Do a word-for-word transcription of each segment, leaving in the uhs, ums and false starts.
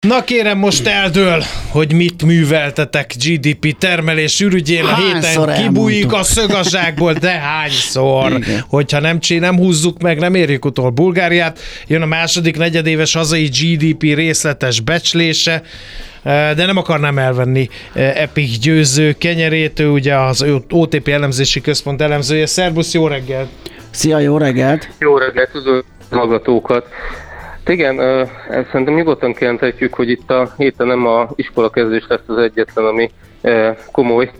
Na kérem, most eldől, hogy mit műveltetek gé dé pé termelés ürügyén. A héten kibújik a szög a zsákból, de hányszor? Igen. Hogyha nem, nem húzzuk meg, nem érjük utol Bulgáriát. Jön a második negyedéves hazai gé dé pé részletes becslése, de nem akarnám elvenni Epik Győző kenyerét, ő ugye az o té pé elemzési központ elemzője. Szerbusz, jó reggelt! Szia, jó reggelt! Jó reggelt, üdvözlöm a hallgatókat! Igen, ezt szerintem nyugodtan kijelentetjük, hogy itt a héten nem a iskolakezdés lesz az egyetlen, ami komoly,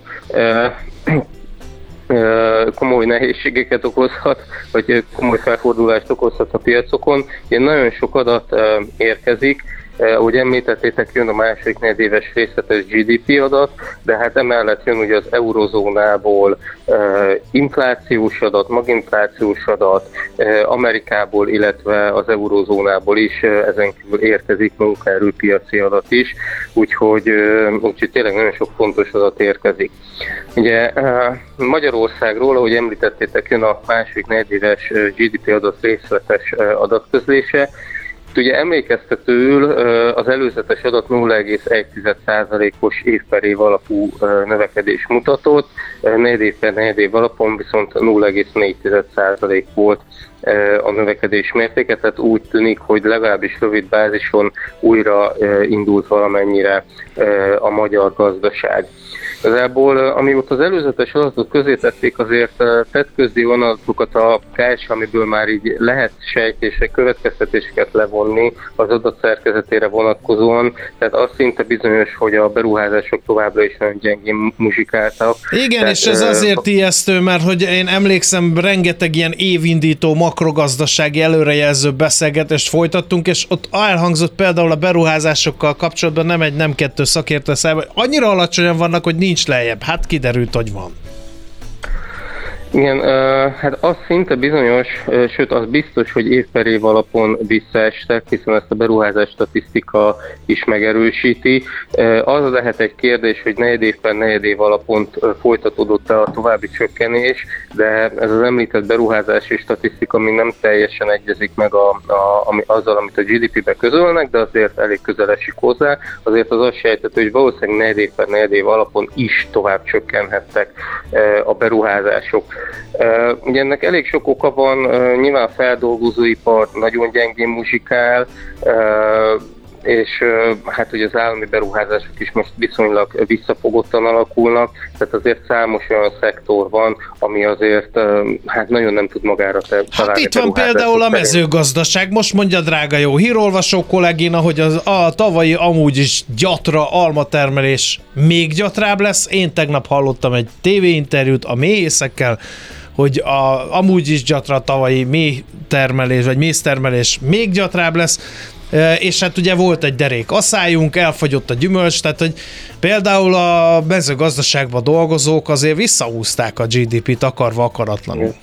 komoly nehézségeket okozhat, vagy komoly felfordulást okozhat a piacokon. Ilyen nagyon sok adat érkezik. Ahogy említettétek, jön a második negyedéves részletes gé dé pé adat, de hát emellett jön ugye az eurozónából uh, inflációs adat, maginflációs adat, uh, Amerikából, illetve az eurozónából is, uh, ezen kívül érkezik munkaerőpiaci adat is, úgyhogy, uh, úgyhogy tényleg nagyon sok fontos adat érkezik. Ugye uh, Magyarországról, ahogy említettétek, jön a második negyedéves uh, gé dé pé adat részletes uh, adatközlése. Ugye emlékeztetőül az előzetes adat nulla egész egy százalékos év per év alapú növekedés mutatott, negyed év per negyed év alapon viszont nulla egész négy százalék volt a növekedés mértéke, tehát úgy tűnik, hogy legalábbis rövid bázison újra indult valamennyire a magyar gazdaság. Igazából, amióta az előzetes adatot közé tették, azért tett közé adatokat a ká es, amiből már így lehet sejtések, következtetéseket levonni az adat szerkezetére vonatkozóan, tehát az szinte bizonyos, hogy a beruházások továbbra is nagyon gyengén muzsikáltak. Igen, tehát, és ez azért ijesztő, mert hogy én emlékszem, rengeteg ilyen évindító makrogazdasági előrejelző beszélgetést folytattunk, és ott elhangzott például a beruházásokkal kapcsolatban nem egy, nem kettő szakértő számára, annyira alacsonyan vannak, hogy nincs lejjebb. Hát kiderült, hogy van. Igen, hát az szinte bizonyos, sőt az biztos, hogy év per év alapon visszaestek, hiszen ezt a beruházás statisztika is megerősíti. Az lehet egy kérdés, hogy negyed év per negyed év alapon folytatódott-e a további csökkenés, de ez az említett beruházási statisztika még nem teljesen egyezik meg a, a, ami, azzal, amit a gé dé pé-be közölnek, de azért elég közel esik hozzá. Azért az azt sejthető, hogy valószínűleg negyed év per negyed év alapon is tovább csökkenhettek a beruházások. Uh, ugye ennek elég sok oka van, uh, nyilván a feldolgozóipar nagyon gyengén muzsikál, uh, és uh, hát ugye az állami beruházások is most viszonylag visszafogottan alakulnak, tehát azért számos olyan szektor van, ami azért uh, hát nagyon nem tud magára találni. Hát itt van például a mezőgazdaság, most mondja drága jó hírolvasó kollégina, hogy az, a tavalyi amúgy is gyatra almatermelés még gyatrább lesz. Én tegnap hallottam egy tévéinterjút a méhészekkel, hogy a, amúgy is gyatra tavalyi méhtermelés, vagy méztermelés még gyatrább lesz, és hát ugye volt egy derék aszályunk, elfogyott a gyümölcs, tehát hogy például a mezőgazdaságban dolgozók azért visszahúzták a gé dé pét akarva akaratlanul.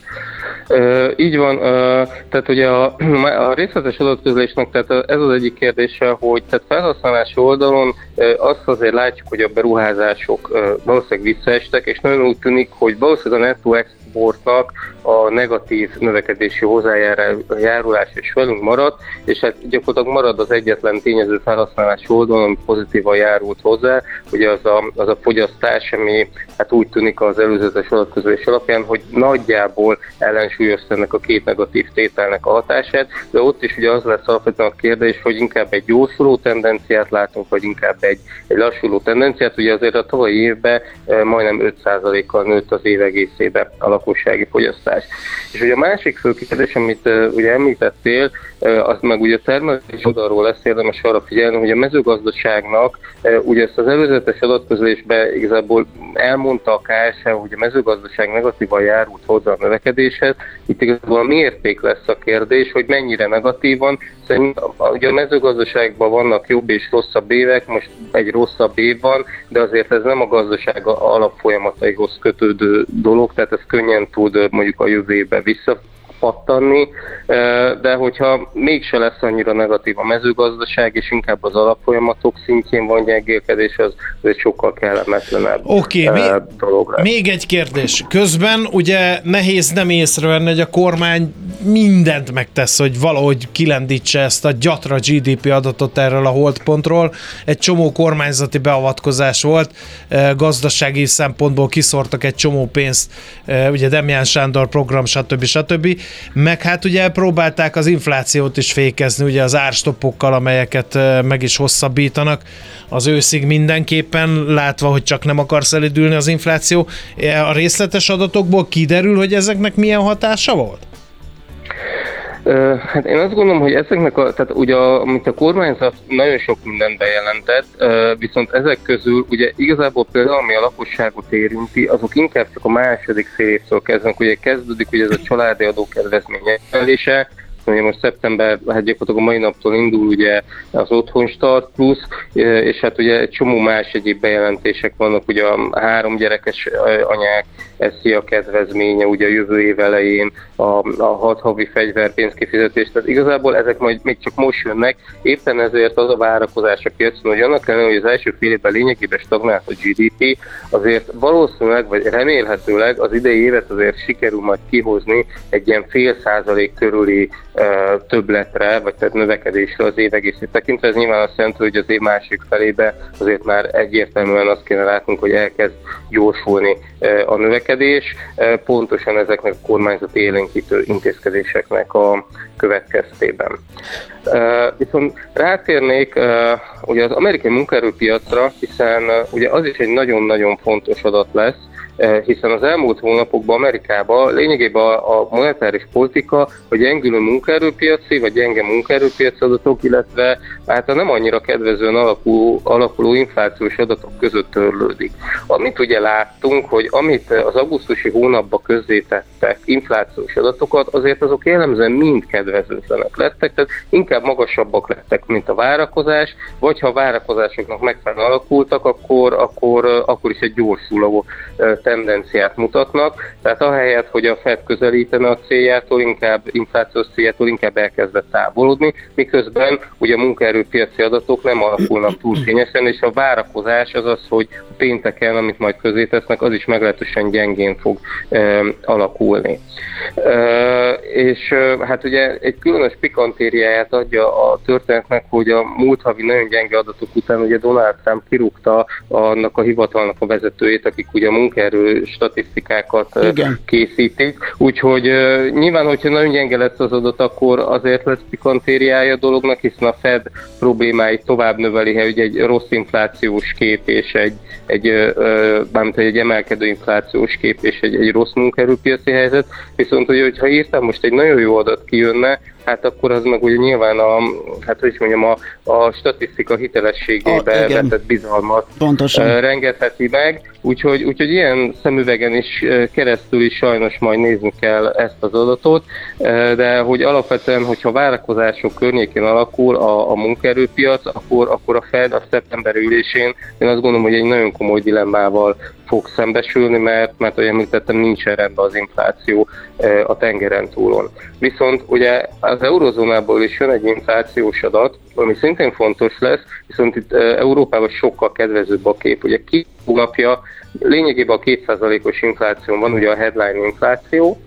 Uh, így van, uh, tehát ugye a, a részletes adatközlésnek tehát ez az egyik kérdése, hogy tehát felhasználási oldalon uh, azt azért látjuk, hogy a beruházások uh, valószínűleg visszaestek, és nagyon úgy tűnik, hogy valószínűleg a netto exportnak a negatív növekedési hozzájárulás is velünk maradt, és hát gyakorlatilag marad az egyetlen tényező felhasználási oldalon, ami pozitívan járult hozzá, ugye az a, az a fogyasztás, ami hát úgy tűnik az előzetes adatközlés alapján, hogy nagyjából ellensúlyozta ennek a két negatív tételnek a hatását, de ott is ugye az lesz alapvetően a kérdés, hogy inkább egy jósuló tendenciát látunk, vagy inkább egy, egy lassuló tendenciát. Ugye azért a tavalyi évben majdnem öt százalékkal nőtt az év egészében a lakossági fogyasztás. És ugye a másik fő kérdés, amit uh, ugye említettél, uh, az meg ugye a termelés oldalról lesz érdemes arra figyelni, hogy a mezőgazdaságnak uh, ugye ezt az előzetes adatközlésben igazából elmondta a ká es, hogy a mezőgazdaság negatívan járult hozzá a növekedéshez. Itt igazából a mérték lesz a kérdés, hogy mennyire negatívan. Szerintem ugye a mezőgazdaságban vannak jobb és rosszabb évek, most egy rosszabb év van, de azért ez nem a gazdaság alapfolyamataihoz kötődő dolog, tehát ez könnyen tud mondjuk a jövő évben vissza pattanni, de hogyha mégse lesz annyira negatív a mezőgazdaság, és inkább az alapfolyamatok szintjén van gyengélkedés, az egy sokkal kellemetlenebb okay, dolog lesz. Még egy kérdés. Közben ugye nehéz nem észrevenni, hogy a kormány mindent megtesz, hogy valahogy kilendítse ezt a gyatra gé dé pé adatot erről a holdpontról. Egy csomó kormányzati beavatkozás volt, gazdasági szempontból kiszórtak egy csomó pénzt, ugye Demján Sándor program, stb. stb. Meg hát ugye próbálták az inflációt is fékezni, ugye az árstoppokkal, amelyeket meg is hosszabbítanak az őszig mindenképpen, látva, hogy csak nem akar szelidülni az infláció. A részletes adatokból kiderül, hogy ezeknek milyen hatása volt? Hát én azt gondolom, hogy ezeknek a, tehát ugye amit a kormányzat nagyon sok mindent bejelentett, viszont ezek közül ugye igazából például ami a lakosságot érinti, azok inkább csak a második fél évtől kezdenek, ugye kezdődik ugye ez a családi adókedvezmény emelése, ugye most szeptember, hát gyakorlatilag a mai naptól indul ugye az Otthonstart plusz, és hát ugye egy csomó más egyéb bejelentések vannak, ugye a három gyerekes anyák eszi a kedvezménye, ugye a jövő év elején a, a hat havi fegyverpénzkifizetés, tehát igazából ezek majd még csak most jönnek, éppen ezért az a várakozás a piacon, hogy annak ellenére, hogy az első fél évben lényegében stagnált a gé dé pé, azért valószínűleg, vagy remélhetőleg az idei évet azért sikerül majd kihozni egy ilyen fél százalék körüli többletre, vagy tehát növekedésre az év egészét tekintve. Ez nyilván azt jelenti, hogy az év másik felébe azért már egyértelműen azt kéne látnunk, hogy elkezd gyorsulni a növekedés, pontosan ezeknek a kormányzati élénkítő intézkedéseknek a következtében. Viszont rátérnék ugye az amerikai munkaerőpiacra, hiszen ugye az is egy nagyon-nagyon fontos adat lesz, hiszen az elmúlt hónapokban Amerikában lényegében a, a monetáris politika, hogy gyengülő munkaerőpiaci, vagy gyenge munkaerőpiaci adatok, illetve hát a nem annyira kedvezően alakuló, alakuló inflációs adatok között törlődik. Amit ugye láttunk, hogy amit az augusztusi hónapban közzétettek inflációs adatokat, azért azok jellemzően mind kedvezőtlenek lettek, tehát inkább magasabbak lettek, mint a várakozás, vagy ha a várakozásoknak megfelelően alakultak, akkor, akkor, akkor is egy gyorsuló tendenciát mutatnak, tehát ahelyett, hogy a Fed közelítene a céljától, inkább inflációs céljától inkább elkezdett távolodni, miközben ugye a munkaerőpiaci adatok nem alakulnak túl fényesen, és a várakozás az az, hogy a pénteken, amit majd közé tesznek, az is meglehetősen gyengén fog e, alakulni. E, és e, hát ugye egy különös pikantériáját adja a történetnek, hogy a múlt havi nagyon gyenge adatok után ugye Donald Trump kirúgta annak a hivatalnak a vezetőjét, akik ugye a munkaerő statisztikákat Igen. készítik. Úgyhogy uh, nyilván, hogyha nagyon gyenge lesz az adat, akkor azért lesz pikantériája a dolognak, hiszen a Fed problémáit tovább növeli, hogy egy rossz inflációs kép és egy, egy, uh, egy emelkedő inflációs kép és egy, egy rossz munkaerőpiaci helyzet. Viszont, hogy, hogyha írtam most egy nagyon jó adat kijönne, hát akkor az meg ugye nyilván a, hát hogy is mondjam, a, a statisztika hitelességébe ah, vetett bizalmat Pontosan. rengetheti meg, úgyhogy, úgyhogy ilyen szemüvegen is keresztül is sajnos majd nézni kell ezt az adatot, de hogy alapvetően, hogyha várakozások környékén alakul a, a munkaerőpiac, akkor, akkor a Fed a szeptember ülésén én azt gondolom, hogy egy nagyon komoly dilemmával fog szembesülni, mert, mert ahogy említettem, nincsen rendben az infláció a tengeren túlon. Viszont ugye az eurozónából is jön egy inflációs adat, ami szintén fontos lesz, viszont itt Európában sokkal kedvezőbb a kép. Ugye két hónapja lényegében a két százalékos infláció van, ugye a headline infláció,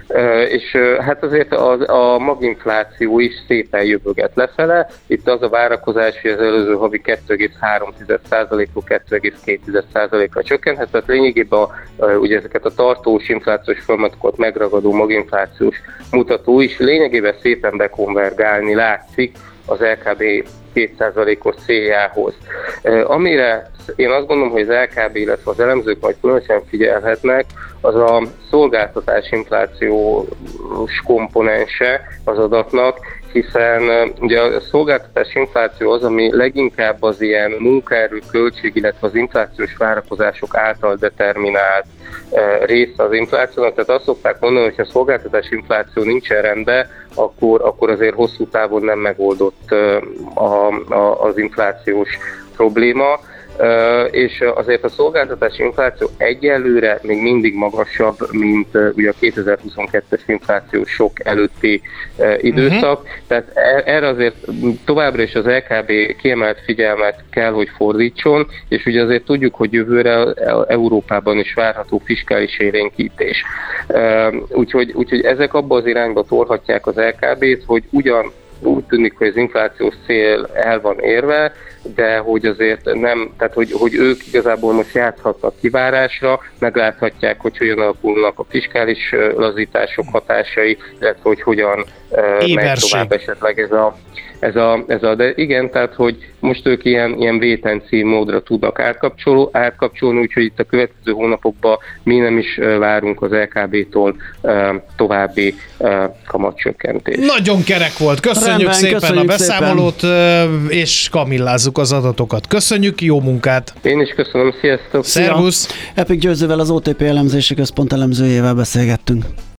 és hát azért a, a maginfláció is szépen jövöget lefele. Itt az a várakozás, hogy az előző havi kettő egész három százalékról kettő egész két százalékra csökkenhet, tehát lényegében a, ugye ezeket a tartós inflációs folyamatokat megragadó maginflációs mutató is lényegében szépen bekonvergálni látszik az el ká bé két százalékos céljához. Amire én azt gondolom, hogy az el ká bé, illetve az elemzők majd különösen figyelhetnek, az a szolgáltatás inflációs komponense az adatnak, hiszen ugye a szolgáltatás infláció az, ami leginkább az ilyen munkaerő költség, illetve az inflációs várakozások által determinált része az inflációnak. Tehát azt szokták mondani, hogy ha a szolgáltatás infláció nincsen rendben, akkor, akkor azért hosszú távon nem megoldott a, a, az inflációs probléma. és azért a szolgáltatási infláció egyelőre még mindig magasabb, mint ugye a kétezer-huszonkettes infláció sok előtti időszak, uh-huh. tehát erre azért továbbra is az el ká bé kiemelt figyelmet kell, hogy fordítson, és ugye azért tudjuk, hogy jövőre Európában is várható fiskális élénkítés. Úgyhogy, úgyhogy ezek abba az irányba torhatják az el ká bét, hogy ugyan úgy tűnik, hogy az inflációs cél el van érve, de hogy azért nem, tehát hogy, hogy ők igazából most játszhatnak kivárásra, megláthatják, hogy hogyan alakulnak a fiskális lazítások hatásai, illetve hogy hogyan Éberség. megy tovább esetleg ez a, ez a, ez a, de igen, tehát hogy most ők ilyen, ilyen wait-and-see módra tudnak átkapcsol, átkapcsolni, úgyhogy itt a következő hónapokban mi nem is várunk az el ká bétól további kamatcsökkentést. Nagyon kerek volt, köszönjük Rendben, szépen köszönjük a beszámolót, szépen. És kamillázzuk az adatokat. Köszönjük, jó munkát! Én is köszönöm, sziasztok! Szervusz! Epik Győzővel, az o té pé elemzési központ elemzőjével beszélgettünk.